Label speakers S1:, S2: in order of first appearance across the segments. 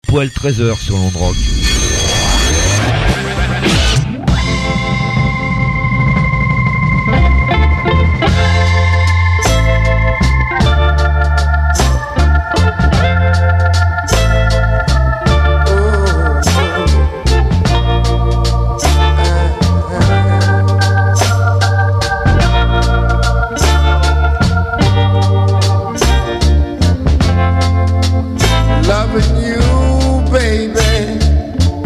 S1: poil 13h sur Londrock.
S2: Loving you, baby.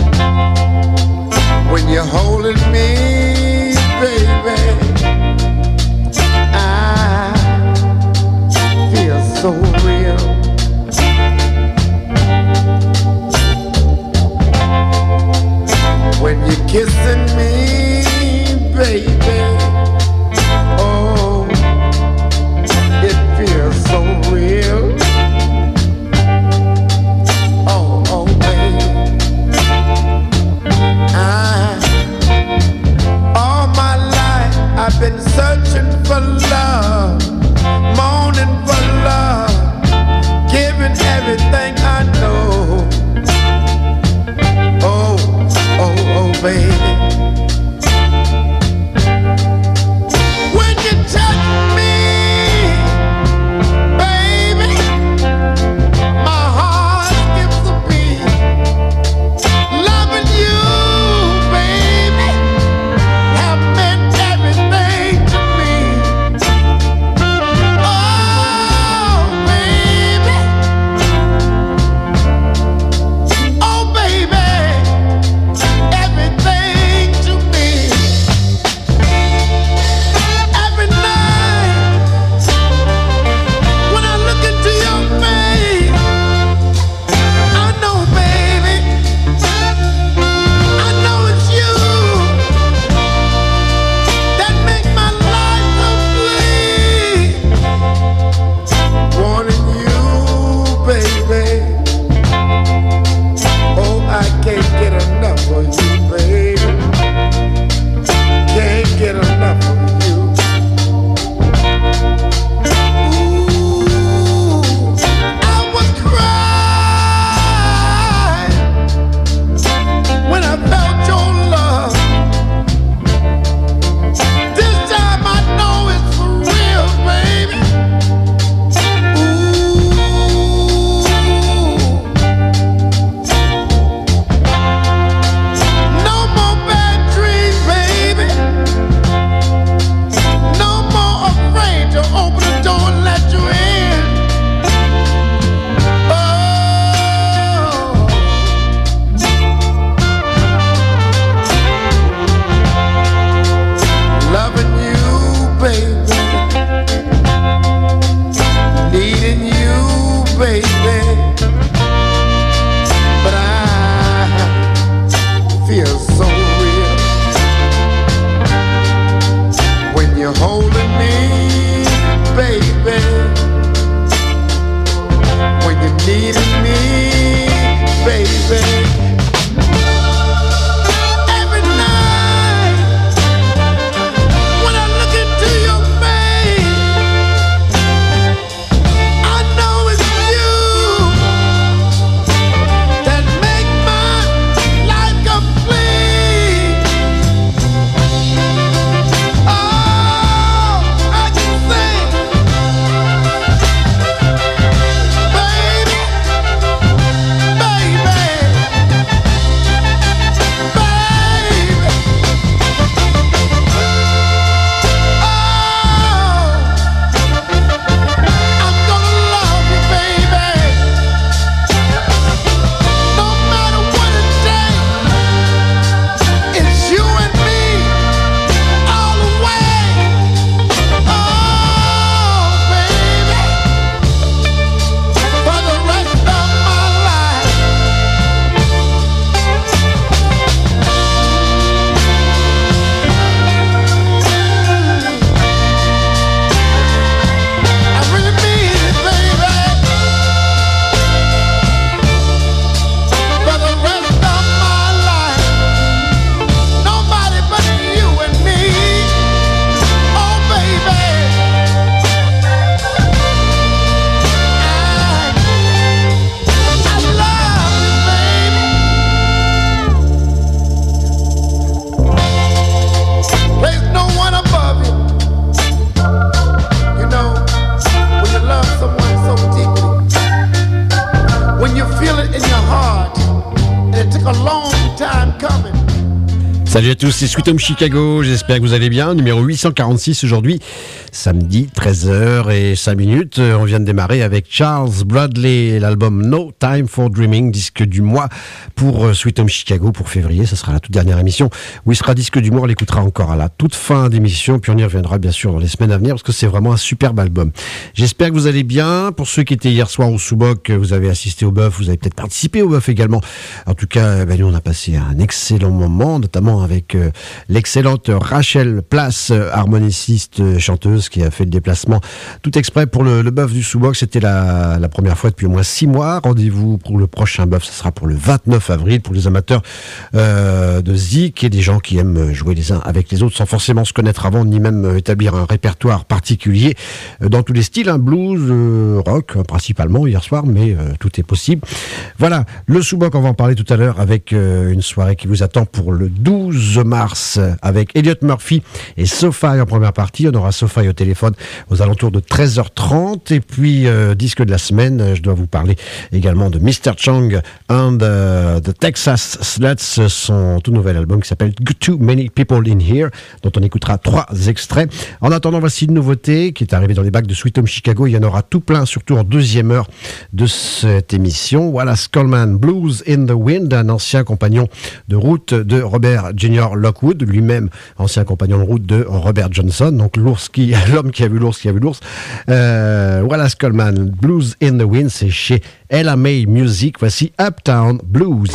S1: in your heart. It took a long time coming.
S2: Salut à tous, c'est Sweet Home Chicago, j'espère que vous allez bien. Numéro 846 aujourd'hui, samedi 13h05. On vient de démarrer avec Charles Bradley, l'album No Time for Dreaming, disque du mois pour Sweet Home Chicago pour février. Ce sera la toute dernière émission où il sera disque du mois. On l'écoutera encore à la toute fin d'émission, puis on y reviendra bien sûr dans les semaines à venir parce que c'est vraiment un superbe album. J'espère que vous allez bien. Pour ceux qui étaient hier soir au Sous-Boc, vous avez assisté au Bœuf, vous avez peut-être participé au Bœuf également. En tout cas, nous on a passé un excellent moment, notamment avec l'excellente Rachel Place, harmoniciste, chanteuse, qui a fait le déplacement tout exprès pour le Bœuf du Sous-Boc. C'était la première fois depuis au moins 6 mois. Rendez-vous pour le prochain Bœuf, ce sera pour le 29 avril, pour les amateurs de zik et des gens qui aiment jouer les uns avec les autres sans forcément se connaître avant, ni même établir un répertoire particulier dans tous les styles, blues, rock principalement hier soir, mais tout est possible. Voilà, le Sous-Boc, on va en parler tout à l'heure avec une soirée qui vous attend pour le 12 mars avec Elliot Murphy et Sophie en première partie. On aura Sophie au téléphone aux alentours de 13h30 et puis disque de la semaine, je dois vous parler également de Mr. Chang and the Texas Sluts, son tout nouvel album qui s'appelle Too Many People in Here, dont on écoutera 3 extraits. En attendant, voici une nouveauté qui est arrivée dans les bacs de Sweet Home Chicago. Il y en aura tout plein, surtout en deuxième heure de cette émission. Wallace Coleman, Blues in the Wind, un ancien compagnon de route de Robert Junior Lockwood, lui-même ancien compagnon de route de Robert Johnson, donc l'homme qui a vu l'ours. Wallace Coleman, Blues in the Wind, c'est chez LMA Music. Voici Uptown Blues.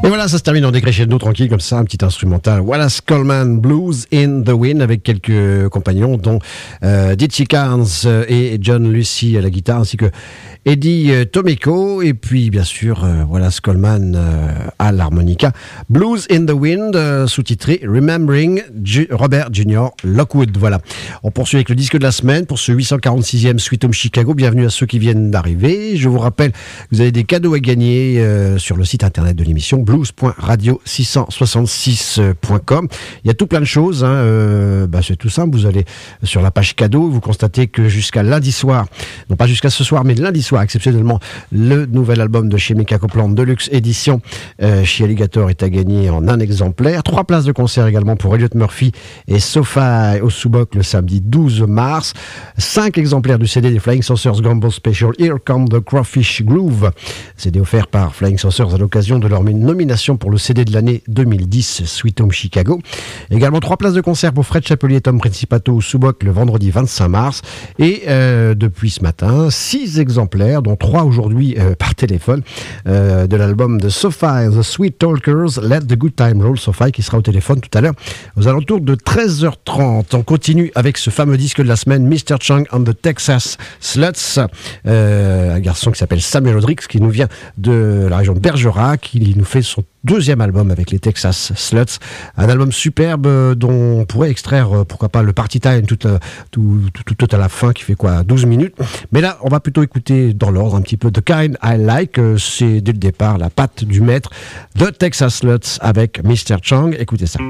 S2: voilà, ça se termine en décrescendo tranquille comme ça, un petit instrumental. Wallace Coleman, Blues in the Wind, avec quelques compagnons dont Dickie Carnes et John Lucy à la guitare, ainsi que Eddie Tomeko, et puis bien sûr Wallace Coleman à l'harmonica. Blues in the Wind, sous-titré Remembering Robert Jr. Lockwood. Voilà. On poursuit avec le disque de la semaine pour ce 846e Sweet Home Chicago. Bienvenue à ceux qui viennent d'arriver. Je vous rappelle que vous avez des cadeaux à gagner sur le site internet de l'émission blues.radio666.com. Il y a tout plein de choses. C'est tout simple. Vous allez sur la page cadeaux. Vous constatez que jusqu'à lundi soir, non pas jusqu'à ce soir, mais lundi soir, exceptionnellement, le nouvel album de chez Mika Copeland, Deluxe Édition, chez Alligator, est à gagner en un exemplaire. 3 places de concert également pour Elliot Murphy et Sophie au Subok le samedi 12 mars. 5 exemplaires du CD des Flying Saucers Gumball Special Here Come the Crawfish Groove. CD offert par Flying Saucers à l'occasion de leur nomination pour le CD de l'année 2010 Sweet Home Chicago. Également 3 places de concert pour Fred Chapelier et Tom Principato au Subok le vendredi 25 mars. Et depuis ce matin, 6 exemplaires, dont 3 aujourd'hui par téléphone, de l'album de Sophie, The Sweet Talkers, Let the Good Time Roll. Sophie qui sera au téléphone tout à l'heure aux alentours de 13h30. On continue avec ce fameux disque de la semaine, Mr. Chung and the Texas Sluts, un garçon qui s'appelle Samuel Rodrigues, qui nous vient de la région de Bergerac. Il nous fait son 2e album avec les Texas Sluts, un album superbe dont on pourrait extraire, pourquoi pas, le Party Time tout à la fin, qui fait 12 minutes. Mais là, on va plutôt écouter dans l'ordre un petit peu The Kind I Like. C'est dès le départ la patte du maître, The Texas Sluts avec Mr. Chung. Écoutez ça.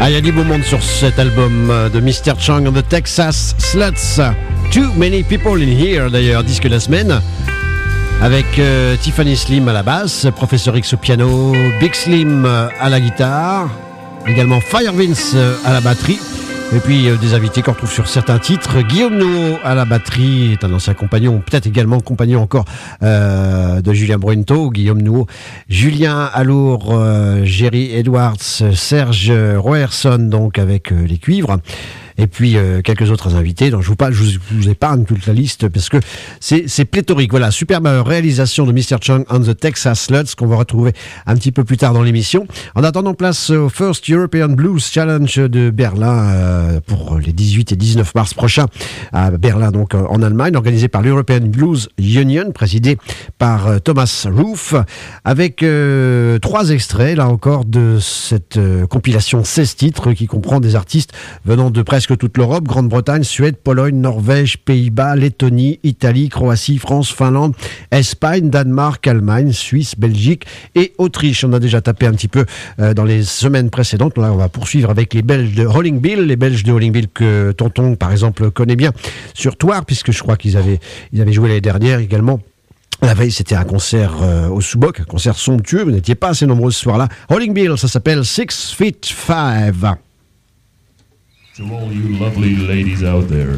S2: Ah, il y a du beau monde sur cet album de Mr. Chang and the Texas Sluts. Too Many People in Here, d'ailleurs, disque de la semaine. Avec Tiffany Slim à la basse, Professeur X au piano, Big Slim à la guitare, également Fire Vince à la batterie. Et puis des invités qu'on retrouve sur certains titres. Guillaume Nouveau à la batterie est un ancien compagnon, peut-être également compagnon encore de Julien Brunto. Guillaume Nouveau, Julien Alour, Jerry Edwards, Serge Roerson donc avec les cuivres. Et puis quelques autres invités dont je vous épargne toute la liste parce que c'est pléthorique. Voilà, superbe réalisation de Mr. Chang and the Texas Sluts qu'on va retrouver un petit peu plus tard dans l'émission. En attendant, place au First European Blues Challenge de Berlin pour les 18 et 19 mars prochains à Berlin, donc en Allemagne, organisé par l'European Blues Union, présidé par Thomas Roof, avec 3 extraits, là encore, de cette compilation 16 titres qui comprend des artistes venant de presque toute l'Europe, Grande-Bretagne, Suède, Pologne, Norvège, Pays-Bas, Lettonie, Italie, Croatie, France, Finlande, Espagne, Danemark, Allemagne, Suisse, Belgique et Autriche. On a déjà tapé un petit peu dans les semaines précédentes. Là, on va poursuivre avec les Belges de Rolling Bill, les Belges de Rolling Bill que Tonton, par exemple, connaît bien sur Toire, puisque je crois qu'ils avaient joué l'année dernière également. La veille, c'était un concert au Sous-Boc, un concert somptueux. Vous n'étiez pas assez nombreux ce soir-là. Rolling Bill, ça s'appelle 6 Feet 5.
S3: To all you lovely ladies out there.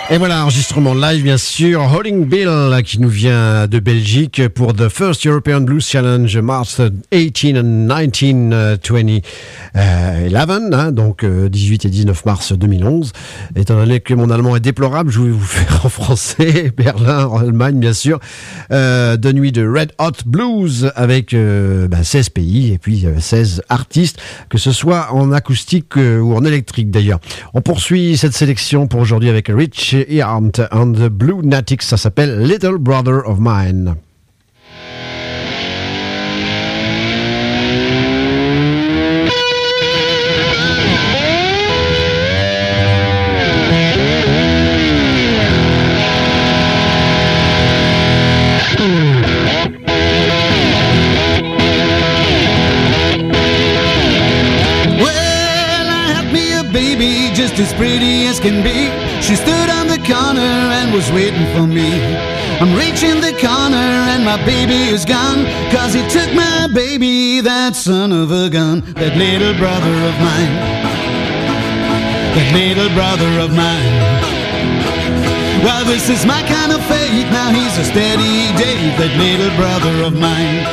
S2: Et voilà, enregistrement live bien sûr, Holding Bill qui nous vient de Belgique pour The First European Blues Challenge March 18 and 19 2011, hein, donc 18 et 19 mars 2011. Étant donné que mon allemand est déplorable, je vais vous faire en français, Berlin, en Allemagne bien sûr, de nuit de Red Hot Blues avec 16 pays et puis 16 artistes, que ce soit en acoustique ou en électrique d'ailleurs. On poursuit cette sélection pour aujourd'hui avec Rich Arndt and the Blue Natics, ça s'appelle Little Brother of Mine.
S4: Just as pretty as can be, she stood on the corner and was waiting for me. I'm reaching the corner and my baby is gone, 'cause he took my baby, that son of a gun, that little brother of mine, that little brother of mine. Well, this is my kind of fate, now he's a steady date, that little brother of mine.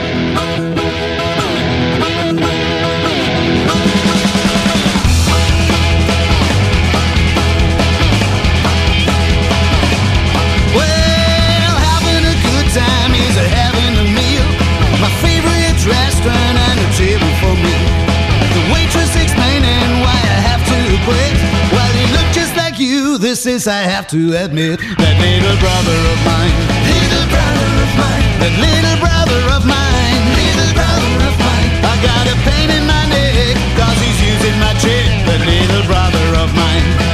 S4: Restaurant and a table for me. The waitress explaining why I have to quit. Well, he looked just like you, this is, I have to admit, that little brother of mine, little brother of mine, that little brother of mine, little brother of mine. I got a pain in my neck, 'cause he's using my chick, that little brother of mine.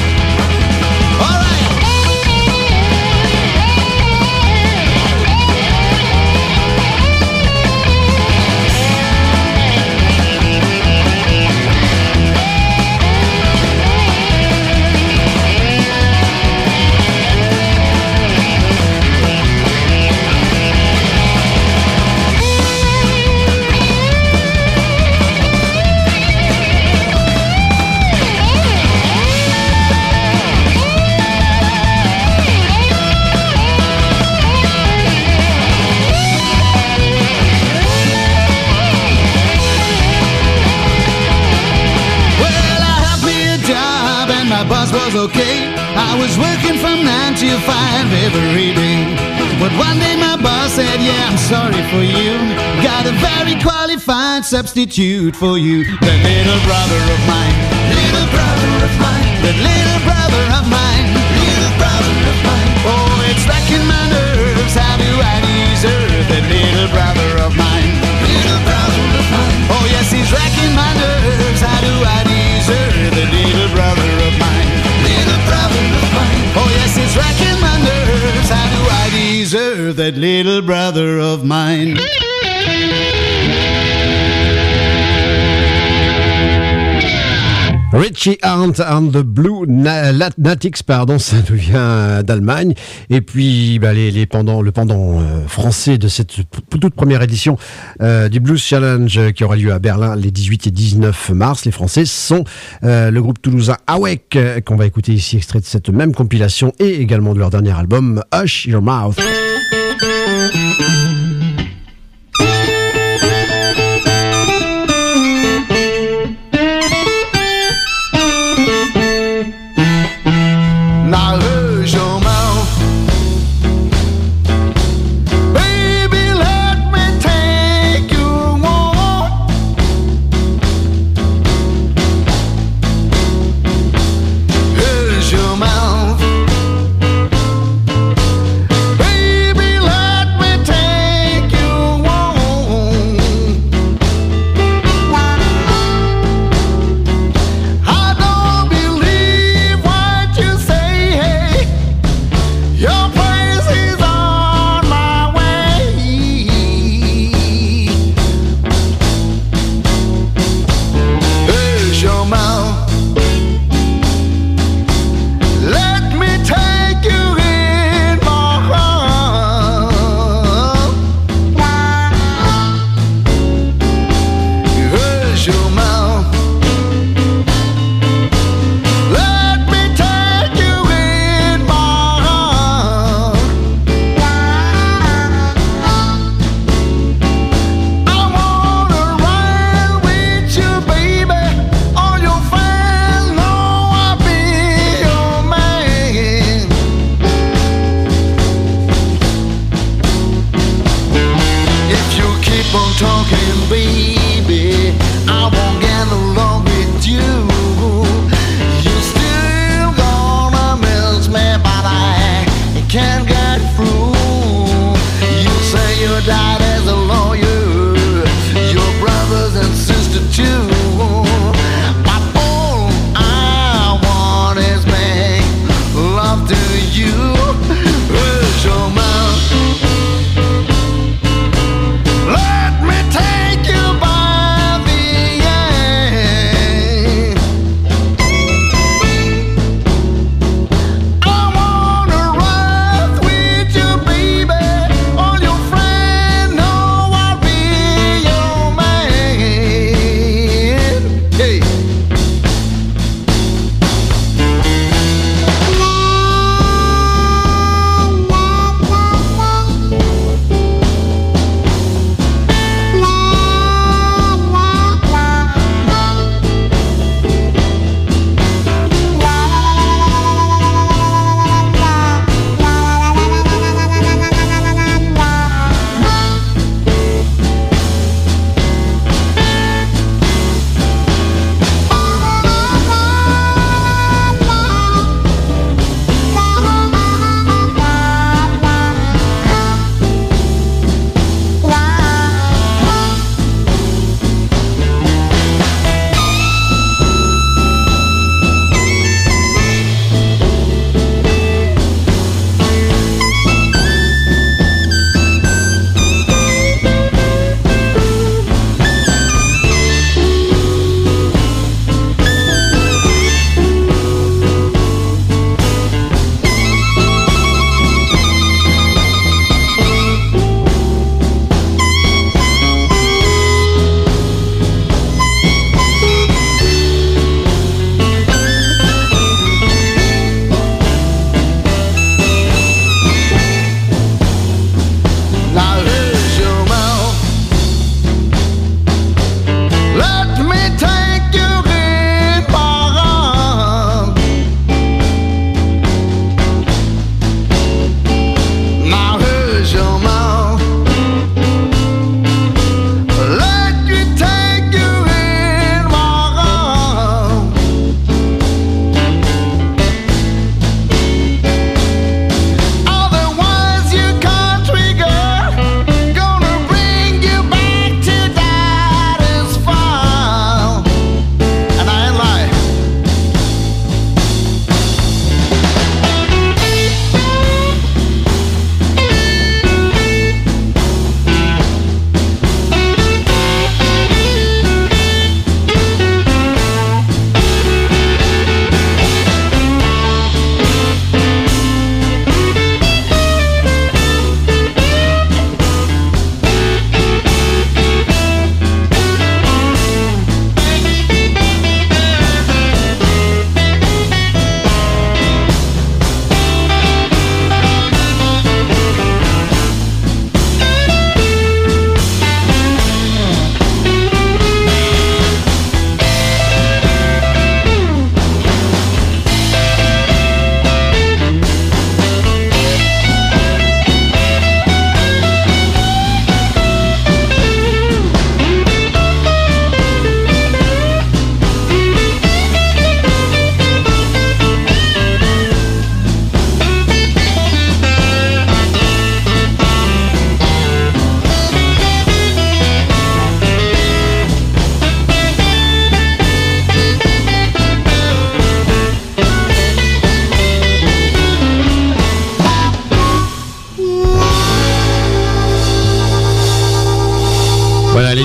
S4: Okay, I was working from 9 to 5 every day. But one day my boss said, yeah, I'm sorry for you, got a very qualified substitute for you. That little brother of mine, little brother of mine, that little brother of mine, little brother of mine. Oh, it's racking my nerves, how do I deserve that little brother of mine, little brother of mine. Oh yes, he's racking my nerves, how do I deserve that little brother of mine, little brother of mine. Oh yes, it's racking my nerves, how do I deserve that little brother of mine.
S2: Richie Arndt and the Blue Natics, pardon, ça nous vient d'Allemagne. Et puis le pendant français de cette toute première édition du Blues Challenge qui aura lieu à Berlin les 18 et 19 mars. Les Français sont le groupe toulousain Awake, qu'on va écouter ici, extrait de cette même compilation et également de leur dernier album Hush Your Mouth.
S1: Baby, let me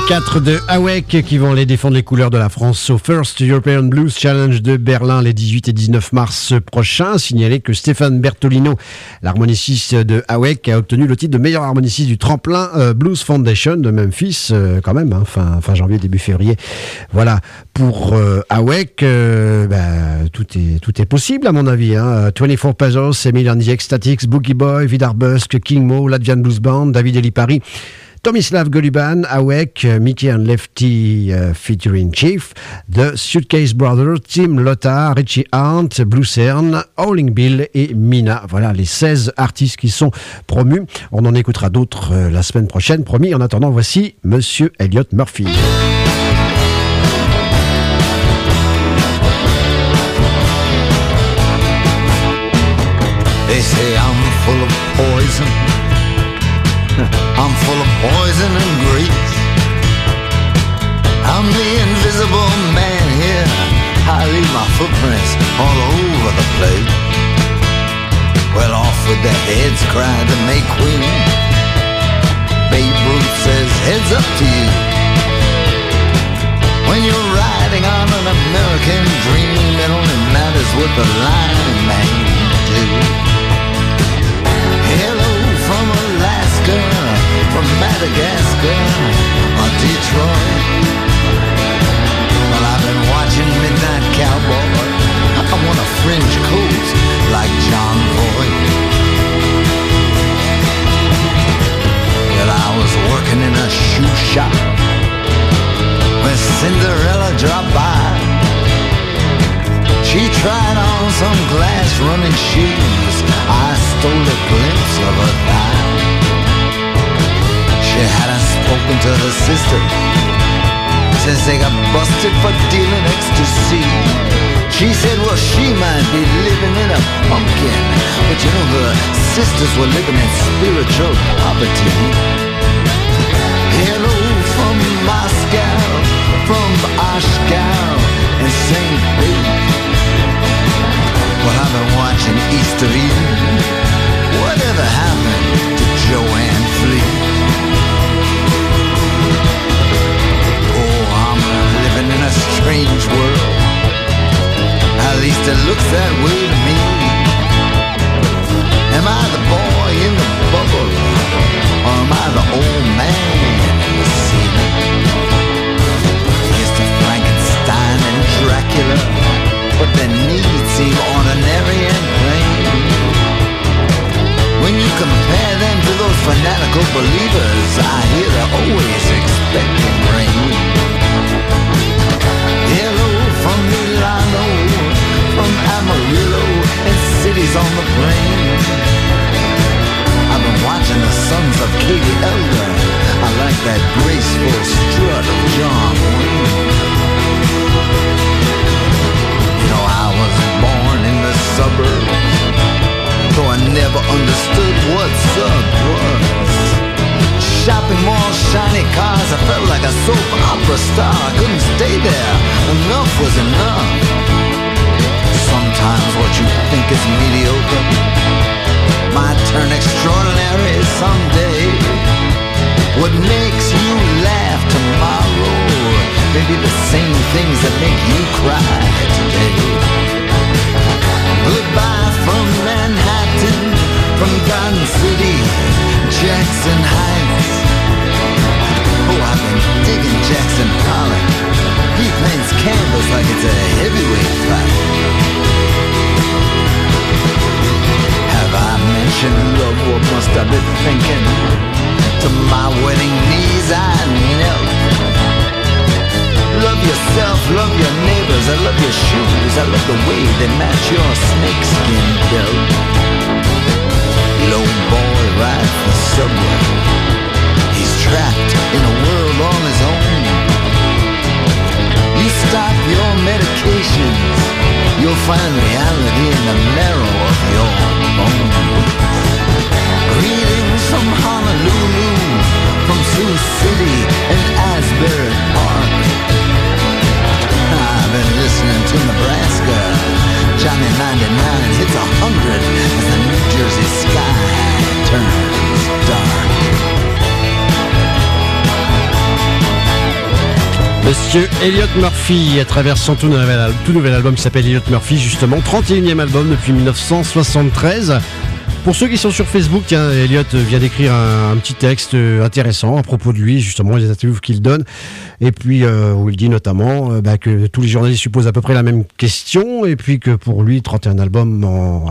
S2: 4 de Awake qui vont aller défendre les couleurs de la France au First European Blues Challenge de Berlin les 18 et 19 mars prochains. Signalez que Stéphane Bertolino, l'harmoniciste de Awake, a obtenu le titre de meilleur harmoniciste du tremplin Blues Foundation de Memphis, quand même, hein, fin janvier, début février. Voilà, pour Awake, tout est possible à mon avis. 24 Pesos, Emilian The Ecstatics, Boogie Boy, Vidar Busk, King Mo, Latvian Blues Band, David Elipari, Tomislav Goluban, Awake, Mickey and Lefty featuring Chief, The Suitcase Brothers, Tim Lothar, Richie Arndt, Blue Cern, Howling Bill et Mina. Voilà les 16 artistes qui sont promus. On en écoutera d'autres la semaine prochaine, promis. En attendant, voici Monsieur Elliot Murphy.
S5: They say I'm full of poison. I'm full of poison and grease. I'm the invisible man here. I leave my footprints all over the place. Well, off with their heads, cried the May Queen. Babe Ruth says, heads up to you. When you're riding on an American dream, it only matters what the line man do. Hello from Alaska, from Madagascar, or Detroit. Well, I've been watching Midnight Cowboy. I want a fringe coat like John Voight. Well, I was working in a shoe shop when Cinderella dropped by. She tried on some glass running shoes. I stole a glimpse of her thigh. She hadn't spoken to her sister since they got busted for dealing ecstasy. She said, well, she might be living in a pumpkin, but you know her sisters were living in spiritual poverty. Hello from Moscow, from Oshkosh and St. Pete. Well, I've been watching Easter Eve. Whatever happened to Joanne Fleet? Oh, I'm living in a strange world. At least it looks that way to me. Am I the boy in the bubble, or am I the old man in the scene? Here's to Frankenstein and Dracula, but their needs seem ordinary and plain. When you compare them to those fanatical believers, I hear they're always expecting rain. Hello from Milano, from Amarillo, and cities on the plain. I've been watching the sons of Katie Elder. I like that graceful strut of John Wayne. You know, I was born in the suburbs, though I never understood what sub was. Shopping malls, shiny cars, I felt like a soap opera star. I couldn't stay there, enough was enough. Sometimes what you think is mediocre might turn extraordinary someday. What makes you laugh tomorrow may be the same things that make you cry today. Goodbye from Manhattan, from Garden City, Jackson Heights. Oh, I've been digging Jackson Pollock. He paints canvas like it's a heavyweight fight. Have I mentioned love? What must I be thinking? To my wedding knees I knelt. Love yourself, love your neighbors. I love your shoes. I love the way they match your snakeskin belt. Lone boy rides the subway. He's trapped in a world on his own. You stop your medications, you'll find reality in the marrow of your bones. Greetings from Honolulu, from Sioux City and Asbury Park. I've been listening to Nebraska. Johnny 99 hits 100 as the New Jersey sky turns dark.
S2: Monsieur Elliot Murphy à travers son tout nouvel album qui s'appelle Elliot Murphy, justement 31e album depuis 1973. Pour ceux qui sont sur Facebook, tiens, Elliot vient d'écrire un petit texte intéressant à propos de lui, justement, les interviews qu'il donne. Et puis, où il dit notamment que tous les journalistes lui posent à peu près la même question. Et puis que pour lui, 31 albums en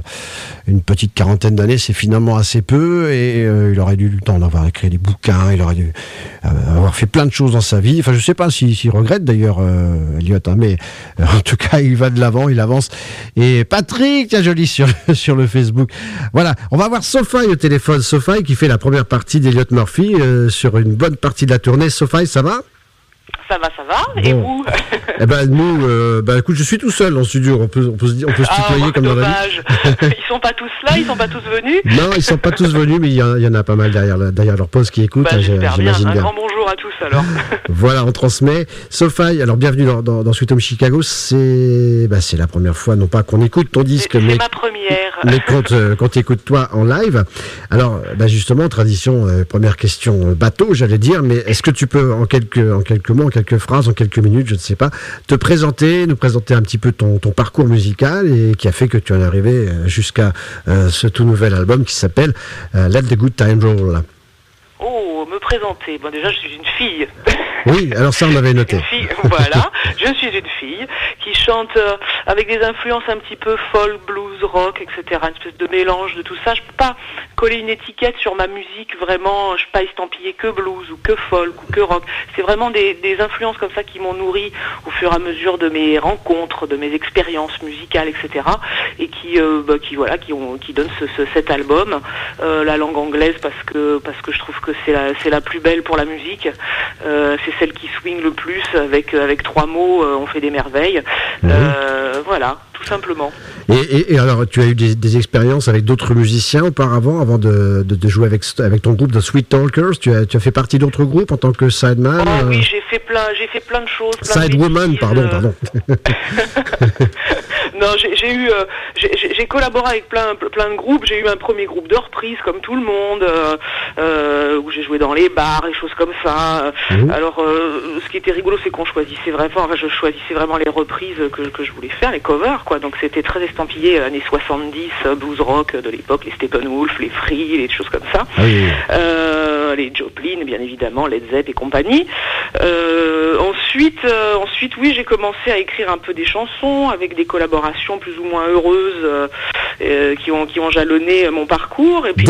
S2: une petite quarantaine d'années, c'est finalement assez peu. Et il aurait dû le temps d'avoir écrit des bouquins, il aurait dû avoir fait plein de choses dans sa vie. Enfin, je sais pas s'il regrette d'ailleurs, Elliot, hein, mais en tout cas, il va de l'avant, il avance. Et Patrick, tiens, joli sur le Facebook. Voilà, on va voir Sophie au téléphone. Sophie qui fait la première partie d'Elliot Murphy sur une bonne partie de la tournée. Sophie, ça va ?
S6: Ça va. Bon. Et vous?
S2: Eh ben nous, écoute, je suis tout seul en studio. On peut se tutoyer comme dans la vie.
S6: Ils sont pas tous là, ils sont pas tous venus.
S2: Non, ils sont pas tous venus, mais il y en a pas mal derrière leur poste qui écoutent.
S6: J'imagine bien.
S2: Un
S6: grand bonjour à tous alors.
S2: Voilà, on transmet. Sophie, alors bienvenue dans Sweet Home Chicago. C'est la première fois, non pas qu'on écoute ton disque, mais
S6: ma première.
S2: Mais qu'on t'écoute toi en live. Alors, justement, tradition, première question bateau, j'allais dire, mais est-ce que tu peux en quelques mots, en quelques phrases, en quelques minutes, je ne sais pas, nous présenter un petit peu ton parcours musical et qui a fait que tu en es arrivé jusqu'à ce tout nouvel album qui s'appelle Let the Good Time Roll.
S6: Oh, me présenter. Bon, déjà, je suis une fille.
S2: Oui, alors ça, on avait noté.
S6: Une fille, voilà. Je suis une fille qui chante avec des influences un petit peu folk, blues, rock, etc. Une espèce de mélange de tout ça. Je peux pas coller une étiquette sur ma musique, vraiment. Je peux pas estampiller que blues ou que folk ou que rock. C'est vraiment des influences comme ça qui m'ont nourri au fur et à mesure de mes rencontres, de mes expériences musicales, etc. Et qui donnent cet album. La langue anglaise parce que je trouve que c'est la plus belle pour la musique. C'est celle qui swing le plus avec 3 mots, on fait des merveilles. Voilà, tout simplement.
S2: Et alors, tu as eu des expériences avec d'autres musiciens auparavant, avant de jouer avec ton groupe de Sweet Talkers. Tu as fait partie d'autres groupes en tant que sideman.
S6: Oui, j'ai fait plein de choses.
S2: Sidewoman, pardon.
S6: Non, j'ai collaboré avec plein de groupes. J'ai eu un premier groupe de reprise comme tout le monde, où j'ai joué dans les bars et choses comme ça. Alors, ce qui était rigolo, c'est qu'on choisissait vraiment, je choisissais vraiment les reprises que je voulais faire, les covers, quoi. Donc c'était très estampillé années 70, blues rock de l'époque, les Steppenwolf, les Free, les choses comme ça. Les Joplin, bien évidemment, Led Zepp et compagnie. Ensuite, oui, j'ai commencé à écrire un peu des chansons avec des collaborations plus ou moins heureuses qui ont jalonné mon parcours. Et puis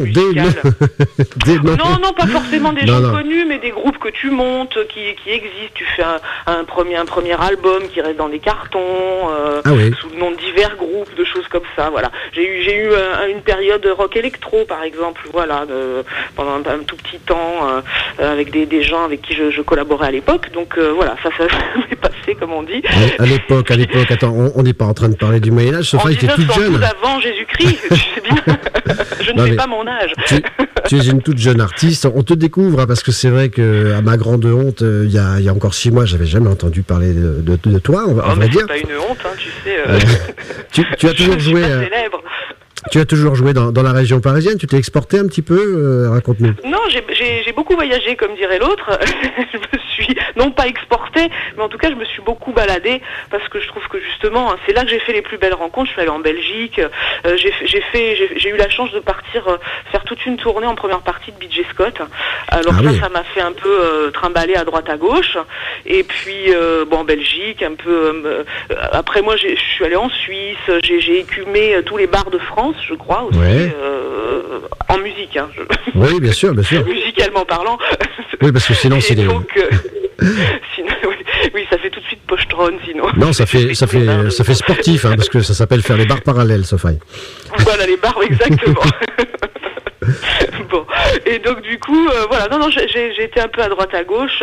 S6: non, pas forcément des gens connus, mais des groupes que tu montes, qui existent. Tu fais un premier album qui reste dans des cartons, sous le nom de divers groupes, de choses comme ça. Voilà. J'ai eu une période rock électro, par exemple, voilà, pendant un tout petit temps, avec des gens avec qui je collaborais à l'époque. Donc voilà, ça m'est passé, comme on dit.
S2: À l'époque, attends, on n'est pas en train de parler du Moyen-Âge, Sophie était toute jeune.
S6: Avant Jésus-Christ, tu sais bien. Je ne sais pas mon âge.
S2: Tu es une toute jeune artiste. On te découvre, hein, parce que c'est vrai que, à ma grande honte, il y a encore 6 mois, j'avais jamais entendu parler de toi, on va dire.
S6: C'est pas une honte, hein, tu sais.
S2: Tu as toujours joué.
S6: Célèbre.
S2: Tu as toujours joué dans la région parisienne. Tu t'es exporté un petit peu, raconte-nous.
S6: Non, j'ai beaucoup voyagé, comme dirait l'autre. Je me suis, non pas exporté, mais en tout cas, je me suis beaucoup baladée parce que je trouve que justement, c'est là que j'ai fait les plus belles rencontres. Je suis allée en Belgique. J'ai eu la chance de partir faire toute une tournée en première partie de B.J. Scott. Alors ça m'a fait un peu trimballer à droite à gauche. Et puis, en Belgique, un peu. Après, moi, je suis allée en Suisse. J'ai écumé tous les bars de France, je crois aussi, en musique. Hein,
S2: Oui, bien sûr.
S6: Musicalement parlant.
S2: Oui, parce que sinon, c'est
S6: donc, sinon, oui, ça fait tout de suite pochetron, sinon.
S2: Non, ça fait sportif, hein, parce que ça s'appelle faire les bars parallèles, Sophie.
S6: Voilà, les bars, exactement. Bon, et donc du coup, voilà, j'ai été un peu à droite à gauche,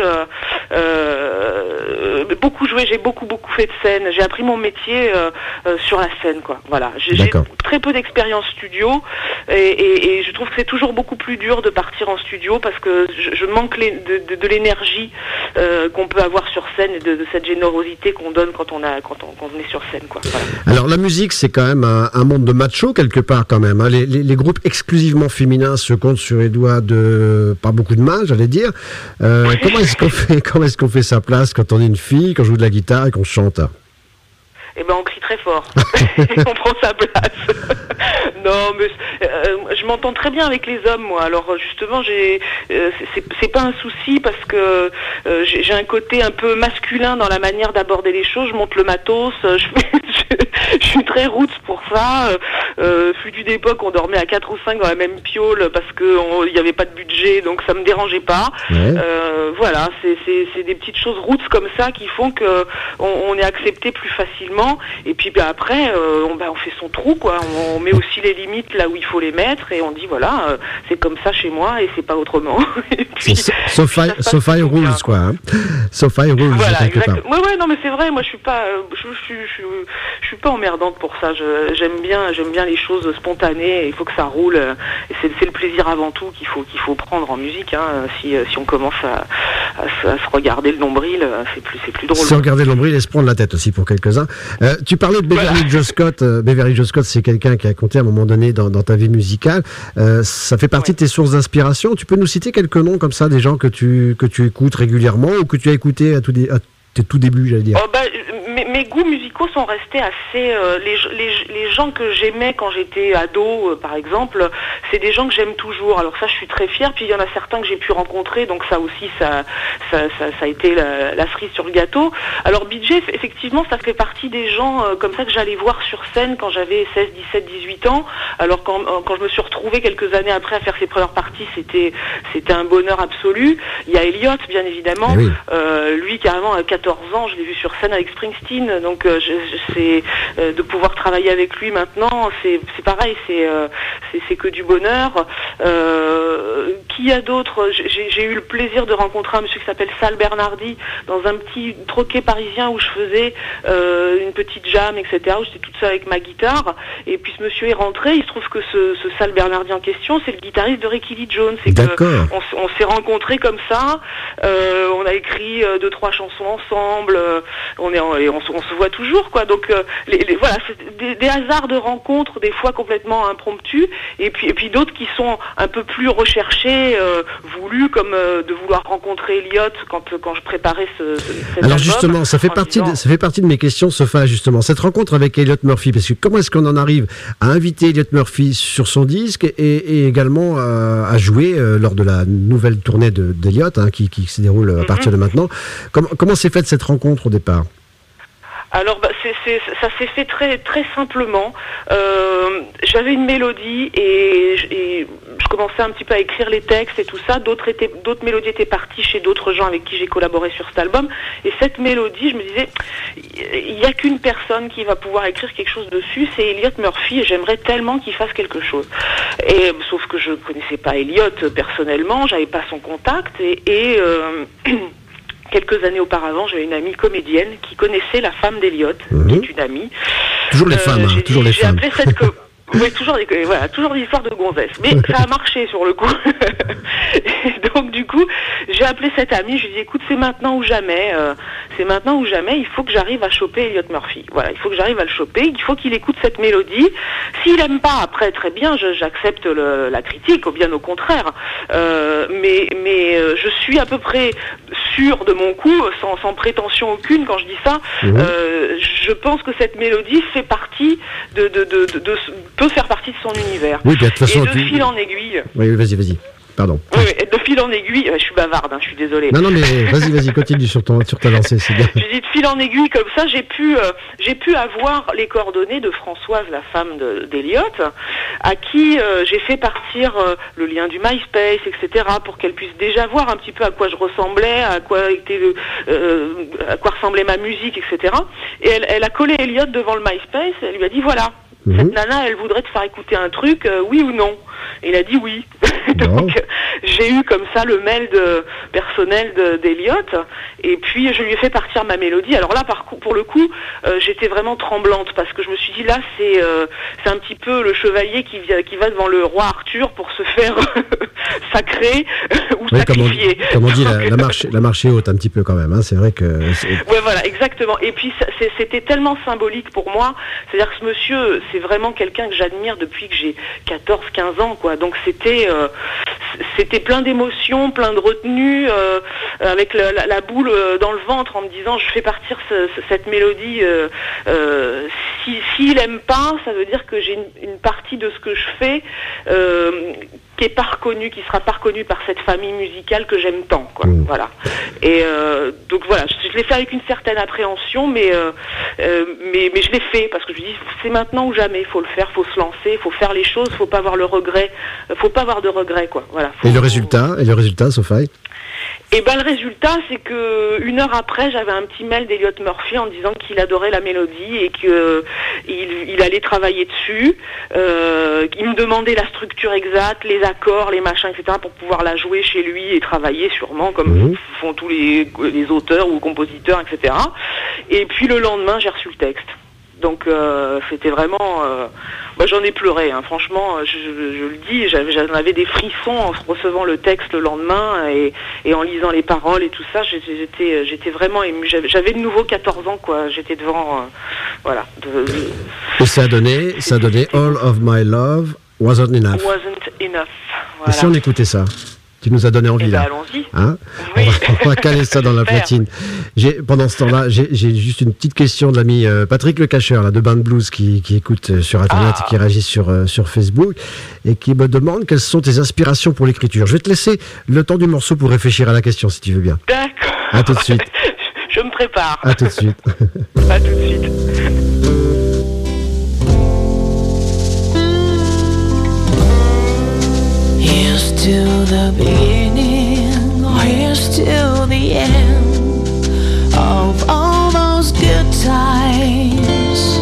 S6: beaucoup joué, j'ai beaucoup fait de scène, j'ai appris mon métier sur la scène, quoi. Voilà, j'ai très peu d'expérience studio, et je trouve que c'est toujours beaucoup plus dur de partir en studio parce que je manque de l'énergie qu'on peut avoir sur scène et de cette générosité qu'on donne quand on est sur scène, quoi. Voilà.
S2: Alors la musique, c'est quand même un monde de macho quelque part quand même. Hein. Les groupes exclusivement féminins se comptent sur les doigts de pas beaucoup de mains, j'allais dire. Comment est-ce qu'on fait sa place quand on est une fille, qu'on joue de la guitare et qu'on chante?
S6: Eh ben, on crie très fort. On prend sa place. Non, mais je m'entends très bien avec les hommes, moi. Alors, justement, c'est pas un souci parce que j'ai un côté un peu masculin dans la manière d'aborder les choses. Je monte le matos. Je suis très roots pour ça. Fut d'une époque, on dormait à 4 ou 5 dans la même piole parce que il n'y avait pas de budget, donc ça me dérangeait pas. Ouais. Voilà, c'est des petites choses roots comme ça qui font que on est accepté plus facilement. Et puis après, on fait son trou, quoi. On met aussi les limites là où il faut les mettre et on dit voilà, c'est comme ça chez moi et c'est pas autrement.
S2: Sofa rules, quoi. Hein. Sofa rules.
S6: Voilà, exactement. Ouais, non, mais c'est vrai. Moi, je suis pas emmerdante pour ça. J'aime bien les choses spontanées. Il faut que ça roule. Et c'est le plaisir avant tout qu'il faut prendre en musique. Hein. Si on commence à se regarder le nombril, c'est plus drôle.
S2: Se regarder le nombril et se prendre la tête aussi pour quelques-uns. Tu parlais de Beverly Joe Scott. Beverly Joe Scott, c'est quelqu'un qui a compté à un moment donné dans ta vie musicale. Ça fait partie de tes sources d'inspiration. Tu peux nous citer quelques noms comme ça, des gens que tu écoutes régulièrement ou que tu as écouté à tes tout débuts, j'allais dire?
S6: Mes goûts musicaux sont restés assez... les gens que j'aimais quand j'étais ado, par exemple, c'est des gens que j'aime toujours. Alors ça, je suis très fière. Puis il y en a certains que j'ai pu rencontrer, donc ça aussi, ça a été la cerise sur le gâteau. Alors BJ, effectivement, ça fait partie des gens comme ça que j'allais voir sur scène quand j'avais 16, 17, 18 ans. Alors quand je me suis retrouvée quelques années après à faire ses premières parties, c'était un bonheur absolu. Il y a Elliot, bien évidemment. Oui. Lui, carrément, à 14 ans, je l'ai vu sur scène avec Springsteen. Donc de pouvoir travailler avec lui maintenant, c'est pareil, c'est que du bonheur. Qui y a d'autres? J'ai eu le plaisir de rencontrer un monsieur qui s'appelle Sal Bernardi dans un petit troquet parisien où je faisais une petite jam, etc. où j'étais toute seule avec ma guitare. Et puis ce monsieur est rentré. Il se trouve que ce Sal Bernardi en question, c'est le guitariste de Ricky Lee Jones. On s'est rencontrés comme ça. On a écrit 2-3 chansons ensemble. On se voit toujours, quoi. Donc voilà, c'est des hasards de rencontres, des fois complètement impromptus, et puis d'autres qui sont un peu plus recherchés, voulus, comme de vouloir rencontrer Elliot quand je préparais cet album.
S2: Justement, ça fait partie de mes questions, Sofa, justement, cette rencontre avec Elliot Murphy, parce que comment est-ce qu'on en arrive à inviter Elliot Murphy sur son disque et également à jouer lors de la nouvelle tournée d'Elliot, qui se déroule à partir de maintenant. Comment s'est faite cette rencontre au départ?
S6: Alors ça s'est fait très très simplement. J'avais une mélodie et je commençais un petit peu à écrire les textes et tout ça. D'autres mélodies étaient parties chez d'autres gens avec qui j'ai collaboré sur cet album. Et cette mélodie, je me disais, il n'y a qu'une personne qui va pouvoir écrire quelque chose dessus, c'est Elliot Murphy. Et j'aimerais tellement qu'il fasse quelque chose. Et sauf que je connaissais pas Elliot personnellement, j'avais pas son contact et quelques années auparavant, j'avais une amie comédienne qui connaissait la femme d'Elliot, qui est une amie.
S2: Toujours les femmes, toujours les femmes.
S6: J'ai appelé oui, toujours des histoires de gonzesses. Mais ça a marché sur le coup. Et donc du coup, j'ai appelé cette amie, je lui ai dit écoute, c'est maintenant ou jamais. Il faut que j'arrive à choper Elliot Murphy. Voilà, il faut que j'arrive à le choper. Il faut qu'il écoute cette mélodie. S'il aime pas, après, très bien, j'accepte la critique, ou bien au contraire. Mais je suis à peu près sûre de mon coup, sans prétention aucune quand je dis ça. Je pense que cette mélodie fait partie peut faire partie de son univers.
S2: Oui, de toute façon,
S6: et de fil en aiguille.
S2: Oui, vas-y. Pardon.
S6: Oui, de fil en aiguille, je suis bavarde, je suis désolée.
S2: Non, mais vas-y, continue sur ta lancée, c'est bien.
S6: Je dis de fil en aiguille, comme ça, j'ai pu avoir les coordonnées de Françoise, la femme d'Elliot, à qui j'ai fait partir le lien du MySpace, etc., pour qu'elle puisse déjà voir un petit peu à quoi je ressemblais, à quoi ressemblait ma musique, etc. Et elle a collé Elliot devant le MySpace, et elle lui a dit voilà. Cette nana, elle voudrait te faire écouter un truc, oui ou non? Et il a dit oui. Donc, j'ai eu comme ça le mail personnel d'Elliot, et puis je lui ai fait partir ma mélodie. Alors là, pour le coup, j'étais vraiment tremblante, parce que je me suis dit, là, c'est un petit peu le chevalier qui va devant le roi Arthur pour se faire sacrer ou sacrifier.
S2: Comme on dit, la marche est haute un petit peu quand même, c'est vrai que...
S6: Ouais, voilà, exactement. Et puis, c'était tellement symbolique pour moi, c'est-à-dire que ce monsieur, c'est vraiment quelqu'un que j'admire depuis que j'ai 14-15 ans. ans, quoi. Donc c'était plein d'émotions, plein de retenues, avec la boule dans le ventre, en me disant je fais partir cette mélodie. S'il aime pas, ça veut dire que j'ai une partie de ce que je fais qui est pas reconnue, qui sera pas reconnue par cette famille musicale que j'aime tant, quoi. Voilà. Et donc voilà, je l'ai fait avec une certaine appréhension, mais je l'ai fait parce que je me dis c'est maintenant ou jamais, il faut le faire, faut se lancer, il faut faire les choses, faut pas avoir le regret, faut pas avoir de regret, quoi. Voilà.
S2: Et le résultat, Sophie?
S6: Et ben le résultat, c'est que 1 heure après, j'avais un petit mail d'Elliott Murphy en disant qu'il adorait la mélodie et que il allait travailler dessus. Il me demandait la structure exacte, les accords, les machins, etc. pour pouvoir la jouer chez lui et travailler sûrement comme font tous les auteurs ou compositeurs, etc. Et puis le lendemain, j'ai reçu le texte. Donc c'était vraiment... j'en ai pleuré, hein. Franchement, je le dis, j'en avais des frissons en recevant le texte le lendemain et en lisant les paroles et tout ça, j'étais vraiment émue. J'avais de nouveau 14 ans, quoi. J'étais devant... voilà.
S2: Et ça a donné All of My Love Wasn't Enough.
S6: Voilà.
S2: Et si on écoutait ça? Tu nous as donné envie, là.
S6: Allons-y.
S2: Hein,
S6: oui.
S2: on va caler ça dans la platine. Pendant ce temps-là, j'ai juste une petite question de l'ami Patrick Le Cacheur, là, de Band Blues, qui écoute sur Internet et qui réagit sur Facebook, et qui me demande quelles sont tes inspirations pour l'écriture. Je vais te laisser le temps du morceau pour réfléchir à la question, si tu veux bien.
S6: D'accord.
S2: À tout de suite.
S6: Je me prépare.
S2: À tout de suite.
S6: À tout de suite.
S7: Here's to the beginning, here's to the end of all those good times.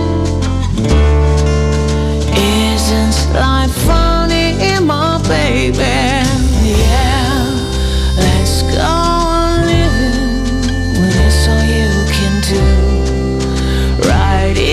S7: Isn't life funny, my baby? Yeah, let's go on living when it's all you can do. Right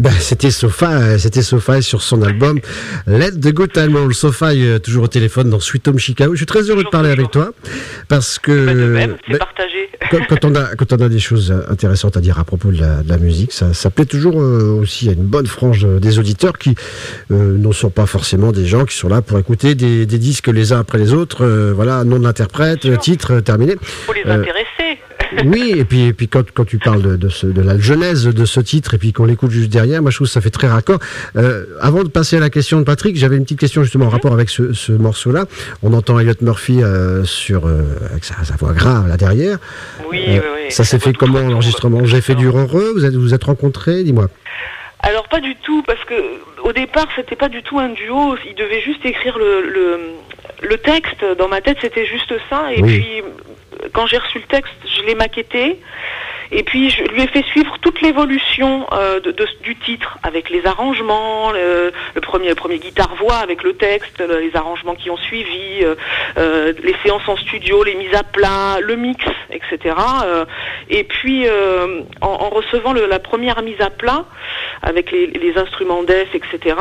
S2: ben, c'était Sophie sur son album Let the Good Time Roll. Sophie, toujours au téléphone dans Sweet Home Chicago. Je suis très heureux de parler avec toi parce que
S6: de même, c'est partagé.
S2: Quand on a des choses intéressantes à dire à propos de la musique, ça plaît toujours aussi à une bonne frange des auditeurs qui ne sont pas forcément des gens qui sont là pour écouter des disques les uns après les autres. Voilà, nom d'interprète, titre terminé.
S6: Faut les intéresser.
S2: Oui, et puis quand tu parles de la genèse de ce titre et puis qu'on l'écoute juste derrière, moi je trouve que ça fait très raccord. Avant de passer à la question de Patrick, j'avais une petite question justement en rapport avec ce morceau-là. On entend Elliott Murphy avec sa voix grave là derrière.
S6: Oui.
S2: Ça s'est fait comment l'enregistrement? J'ai fait du heureux, vous êtes rencontrés, dis-moi.
S6: Alors pas du tout, parce que au départ c'était pas du tout un duo, il devait juste écrire le texte, dans ma tête c'était juste ça, et puis quand j'ai reçu le texte, je l'ai maquetté, et puis je lui ai fait suivre toute l'évolution du titre, avec les arrangements, le premier guitare-voix avec le texte, les arrangements qui ont suivi, les séances en studio, les mises à plat, le mix, etc. Et puis en recevant la première mise à plat, avec les instruments def, etc.,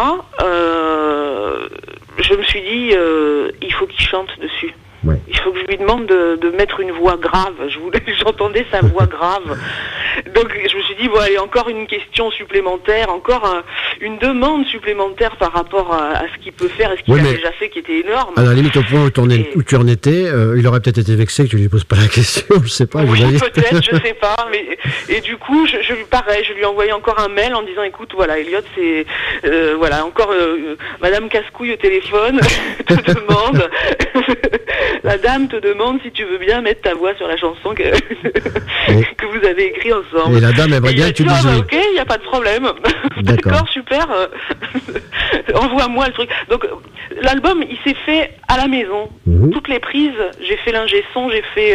S6: je me suis dit, il faut qu'il chante dessus. Ouais. Il faut que je lui demande de mettre une voix grave. J'entendais sa voix grave. Donc je me suis dit, bon, allez, encore une question supplémentaire, encore une demande supplémentaire par rapport à ce qu'il peut faire et ce qu'il a déjà fait qui était énorme.
S2: À la limite, au point où tu en étais, il aurait peut-être été vexé que tu lui poses pas la question, je sais pas.
S6: Oui, peut-être, je sais pas. Mais, et du coup, je lui ai envoyé encore un mail en disant, écoute, voilà, Elliott, c'est voilà, encore Madame Casse-Couille au téléphone te demande. La dame te demande si tu veux bien mettre ta voix sur la chanson que vous avez écrite ensemble.
S2: Et la dame aimerait bien que tu dises oui.
S6: Ok, il n'y a pas de problème. D'accord, super. Envoie-moi le truc. Donc, l'album, il s'est fait à la maison. Toutes les prises, j'ai fait l'ingé son, j'ai fait...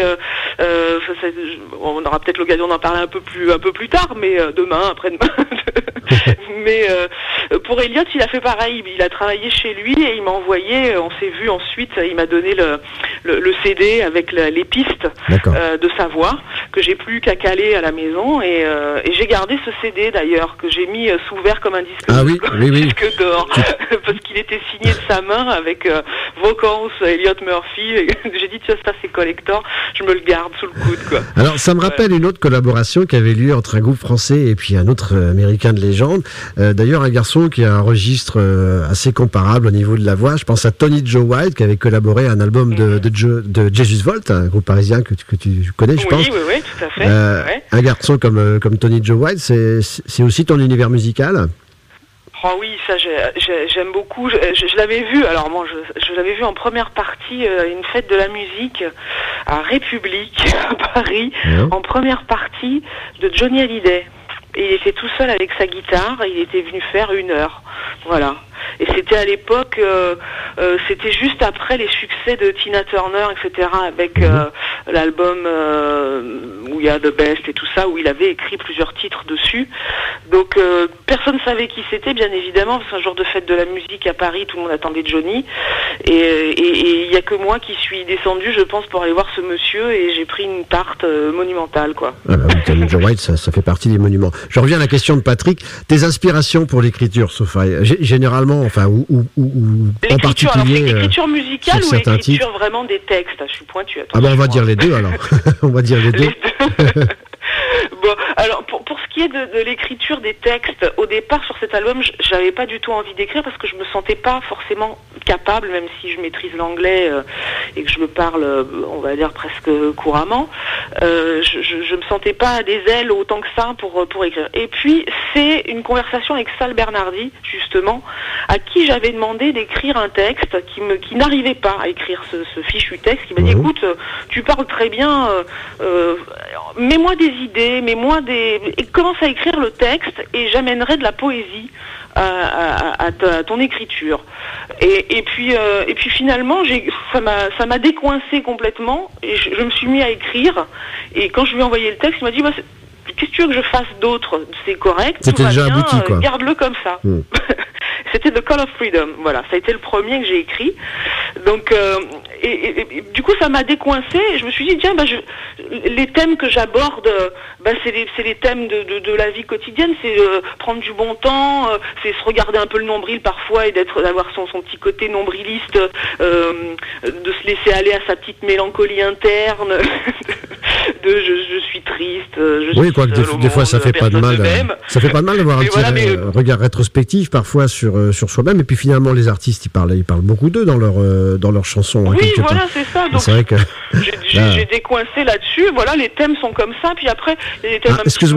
S6: on aura peut-être l'occasion d'en parler un peu plus tard, mais demain, après-demain. Mais pour Elliott, il a fait pareil. Il a travaillé chez lui et il m'a envoyé, on s'est vu ensuite, il m'a donné le CD avec les pistes de sa voix, que j'ai plus qu'à caler à la maison, et j'ai gardé ce CD d'ailleurs, que j'ai mis sous verre comme un disque d'or, parce qu'il était signé de sa main avec Vocals, Elliott Murphy. J'ai dit, ça c'est collector, je me le garde sous le coude, quoi.
S2: Alors ça me rappelle une autre collaboration qui avait lieu entre un groupe français et puis un autre américain de légende. D'ailleurs, un garçon qui a un registre assez comparable au niveau de la voix. Je pense à Tony Joe White, qui avait collaboré à un album de Jesus Volt, un groupe parisien que tu connais, je pense.
S6: Oui, tout à fait.
S2: Un garçon comme Tony Joe White, c'est aussi ton univers musical?
S6: Oh oui, ça j'aime beaucoup. Je l'avais vu, alors moi je l'avais vu en première partie à une fête de la musique à République, à Paris, en première partie de Johnny Hallyday. Et il était tout seul avec sa guitare, et il était venu faire 1 heure. Voilà. Et c'était à l'époque, c'était juste après les succès de Tina Turner, etc., avec l'album où il y a The Best et tout ça, où il avait écrit plusieurs titres dessus. Donc personne ne savait qui c'était, bien évidemment, c'est un jour de fête de la musique à Paris, tout le monde attendait Johnny. Et il n'y a que moi qui suis descendu, je pense, pour aller voir ce monsieur, et j'ai pris une part monumentale, quoi.
S2: Ah bah oui, Tony Joe White, ça fait partie des monuments. Je reviens à la question de Patrick. Tes inspirations pour l'écriture, Sophie, généralement, enfin, ou en particulier.
S6: Alors, c'est l'écriture musicale ou l'écriture vraiment des textes? Je suis pointu.
S2: Ah ben, on va dire les deux, alors. On va dire les deux.
S6: Bon, alors pour ce qui est de l'écriture des textes, au départ sur cet album, j'avais pas du tout envie d'écrire parce que je me sentais pas forcément capable, même si je maîtrise l'anglais et que je le parle, on va dire presque couramment, je me sentais pas des ailes autant que ça pour écrire. Et puis c'est une conversation avec Sal Bernardi, justement, à qui j'avais demandé d'écrire un texte qui n'arrivait pas à écrire ce fichu texte, qui m'a dit, écoute, tu parles très bien, mets-moi des idées, et commence à écrire le texte, et j'amènerai de la poésie à ton écriture. Et puis finalement, ça m'a décoincé complètement, et je me suis mis à écrire. Et quand je lui ai envoyé le texte, il m'a dit, qu'est-ce que tu veux que je fasse d'autre? C'est correct,
S2: c'était déjà
S6: bien,
S2: abouti, quoi.
S6: Garde-le comme ça. C'était The Call of Freedom, voilà, ça a été le premier que j'ai écrit. Donc, Et du coup, ça m'a décoincé. Et je me suis dit, tiens, les thèmes que j'aborde, c'est les thèmes de la vie quotidienne. C'est prendre du bon temps, c'est se regarder un peu le nombril parfois et d'avoir son petit côté nombriliste, de se laisser aller à sa petite mélancolie interne. Je suis triste.
S2: Oui, quoi que des fois, ça fait pas de mal. Ça fait pas de mal d'avoir un petit regard rétrospectif parfois sur soi-même. Et puis finalement, les artistes, ils parlent beaucoup d'eux dans leurs chansons.
S6: Oui, voilà, c'est ça. Donc,
S2: c'est vrai que
S6: j'ai décoincé là-dessus. Voilà, les thèmes sont comme ça. Puis après, il y a des thèmes un petit peu